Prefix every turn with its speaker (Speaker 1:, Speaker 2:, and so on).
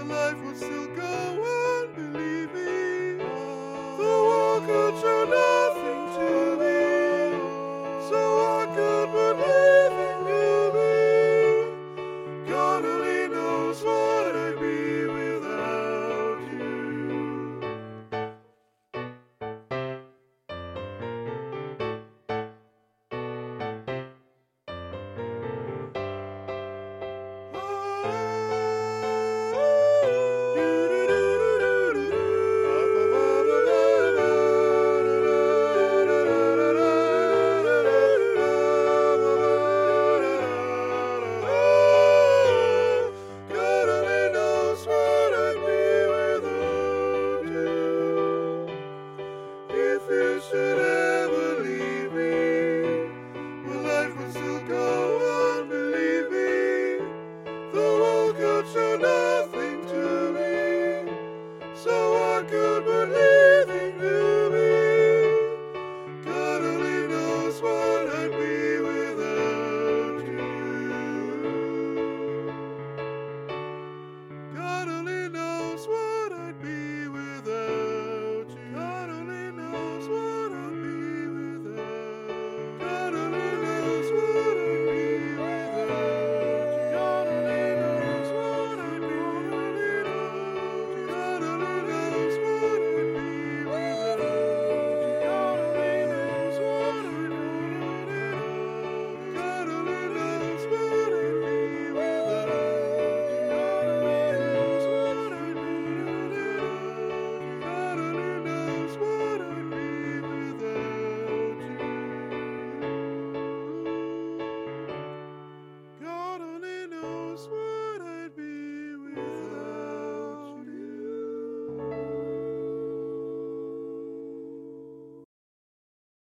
Speaker 1: but life would still go on, believe me. The world could show nothing to me, so I could believe in you. God only knows what I'd be without God only knows what I'd be without you. If you should ever leave me, my life would still go on, believe me. The world could show nothing to me, so I could believe in you. God only knows what I'd be without you. God only